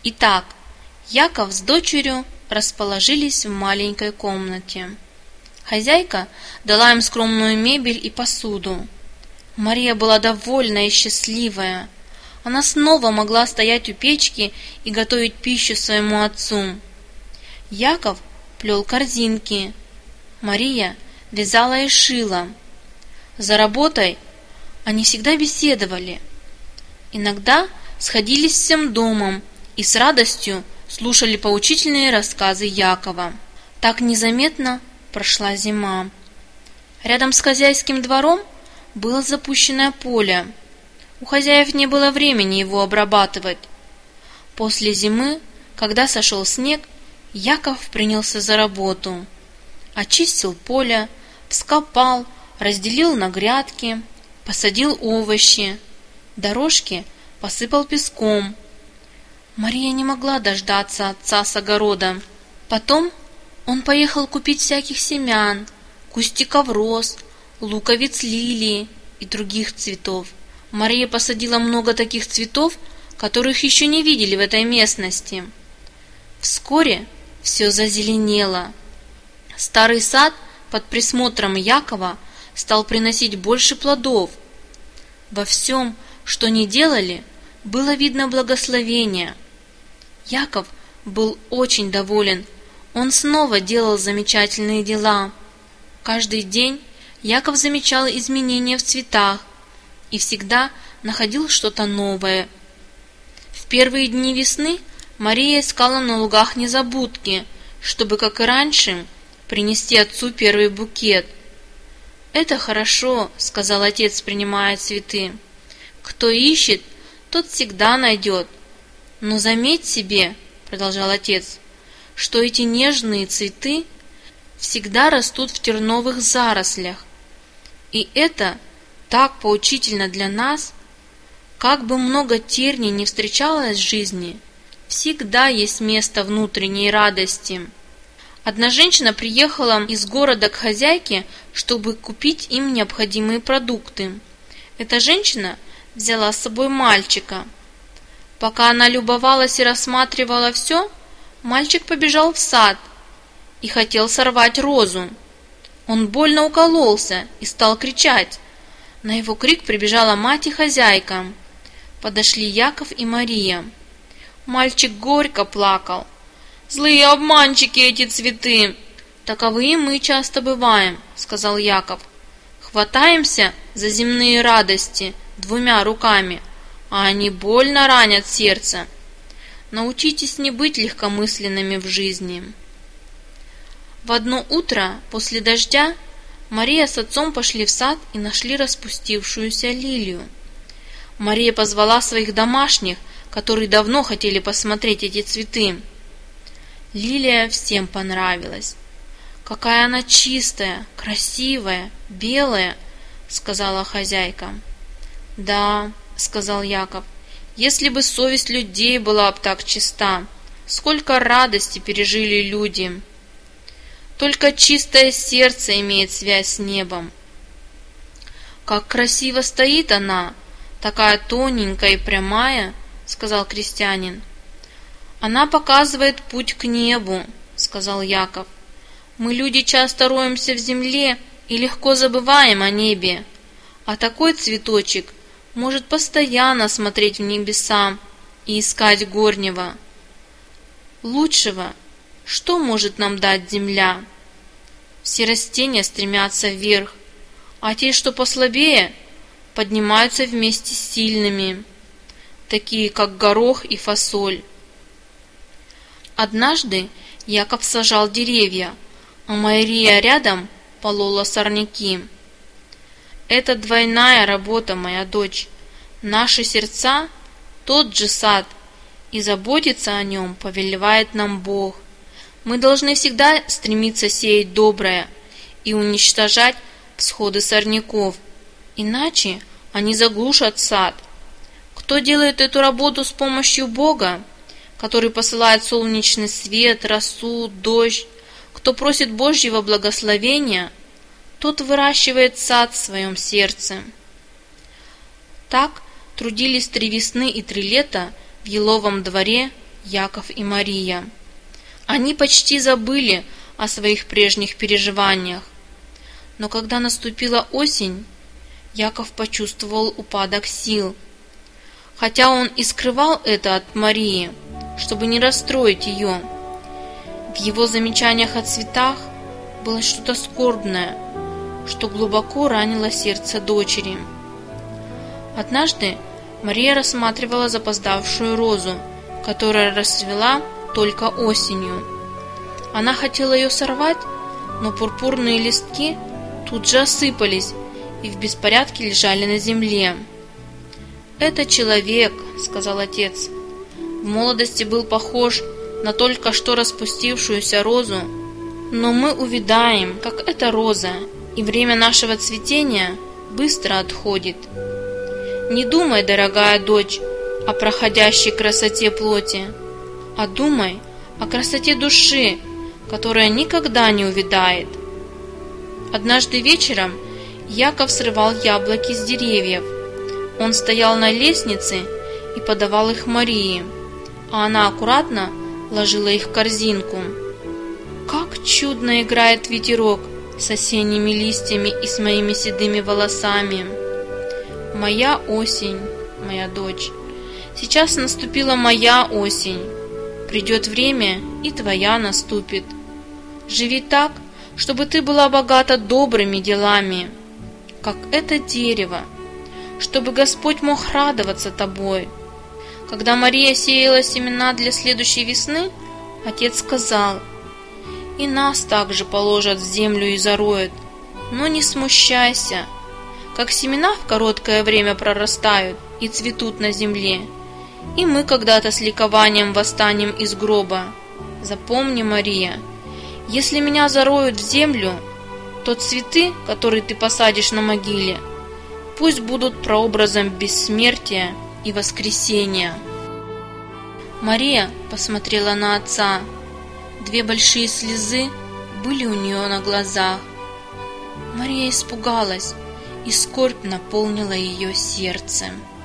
Итак, Яков с дочерью расположились в маленькой комнате. Хозяйка дала им скромную мебель и посуду. Мария была довольна и счастливая. Она снова могла стоять у печки и готовить пищу своему отцу. Яков плел корзинки. Мария вязала и шила. За работой они всегда беседовали. Иногда сходились всем домом и с радостью слушали поучительные рассказы Якова. Так незаметно прошла зима. Рядом с хозяйским двором было запущенное поле. У хозяев не было времени его обрабатывать. После зимы, когда сошел снег, Яков принялся за работу. Очистил поле, вскопал, разделил на грядки, посадил овощи, дорожки посыпал песком. Мария не могла дождаться отца с огорода. Потом он поехал купить всяких семян, кустиков роз, луковиц лилии и других цветов. Мария посадила много таких цветов, которых еще не видели в этой местности. Вскоре все зазеленело. Старый сад под присмотром Якова стал приносить больше плодов. Во всем, что ни делали, было видно благословение. Яков был очень доволен. Он снова делал замечательные дела. Каждый день Яков замечал изменения в цветах и всегда находил что-то новое. В первые дни весны Мария искала на лугах незабудки, чтобы, как и раньше, принести отцу первый букет. «Это хорошо», — сказал отец, принимая цветы. «Кто ищет, тот всегда найдет. Но заметь себе, — продолжал отец, — что эти нежные цветы всегда растут в терновых зарослях. И это так поучительно для нас. Как бы много терний не встречалось в жизни, всегда есть место внутренней радости». Одна женщина приехала из города к хозяйке, чтобы купить им необходимые продукты. Эта женщина взяла с собой мальчика. Пока она любовалась и рассматривала все, мальчик побежал в сад и хотел сорвать розу. Он больно укололся и стал кричать. На его крик прибежала мать и хозяйка. Подошли Яков и Мария. Мальчик горько плакал. «Злые обманщики эти цветы!» «Таковы и мы часто бываем», — сказал Яков. «Хватаемся за земные радости двумя руками, а они больно ранят сердце. Научитесь не быть легкомысленными в жизни». В одно утро после дождя Мария с отцом пошли в сад и нашли распустившуюся лилию. Мария позвала своих домашних, которые давно хотели посмотреть эти цветы. Лилия всем понравилась. «Какая она чистая, красивая, белая», — сказала хозяйка. «Да», — сказал Яков, — «если бы совесть людей была б так чиста, сколько радости пережили люди. Только чистое сердце имеет связь с небом». «Как красиво стоит она, такая тоненькая и прямая», — сказал крестьянин. «Она показывает путь к небу», — сказал Яков. «Мы, люди, часто роемся в земле и легко забываем о небе, а такой цветочек может постоянно смотреть в небеса и искать горнего. Лучшего, что может нам дать земля? Все растения стремятся вверх, а те, что послабее, поднимаются вместе с сильными, такие как горох и фасоль». Однажды Яков сажал деревья, а Мария рядом полола сорняки. «Это двойная работа, моя дочь. Наши сердца — тот же сад, и заботиться о нем повелевает нам Бог. Мы должны всегда стремиться сеять доброе и уничтожать всходы сорняков, иначе они заглушат сад. Кто делает эту работу с помощью Бога, который посылает солнечный свет, росу, дождь, кто просит Божьего благословения, тот выращивает сад в своем сердце». Так трудились 3 весны и 3 лета в еловом дворе Яков и Мария. Они почти забыли о своих прежних переживаниях. Но когда наступила осень, Яков почувствовал упадок сил. Хотя он и скрывал это от Марии, чтобы не расстроить ее. В его замечаниях о цветах было что-то скорбное, что глубоко ранило сердце дочери. Однажды Мария рассматривала запоздавшую розу, которая расцвела только осенью. Она хотела ее сорвать, но пурпурные листки тут же осыпались и в беспорядке лежали на земле. «Это человек», — сказал отец. «В молодости был похож на только что распустившуюся розу, но мы увядаем, как эта роза, и время нашего цветения быстро отходит. Не думай, дорогая дочь, о проходящей красоте плоти, а думай о красоте души, которая никогда не увядает». Однажды вечером Яков срывал яблоки с деревьев. Он стоял на лестнице и подавал их Марии, а она аккуратно ложила их в корзинку. Как чудно играет ветерок с осенними листьями и с моими седыми волосами. Моя осень, моя дочь. Сейчас наступила моя осень. Придет время, и твоя наступит. Живи так, чтобы ты была богата добрыми делами, как это дерево, чтобы Господь мог радоваться тобой. Когда Мария сеяла семена для следующей весны, отец сказал: «И нас также положат в землю и зароют, но не смущайся, как семена в короткое время прорастают и цветут на земле, и мы когда-то с ликованием восстанем из гроба. Запомни, Мария, если меня зароют в землю, то цветы, которые ты посадишь на могиле, пусть будут прообразом бессмертия и воскресения». Мария посмотрела на отца. 2 большие слезы были у нее на глазах. Мария испугалась, и скорбь наполнила ее сердце.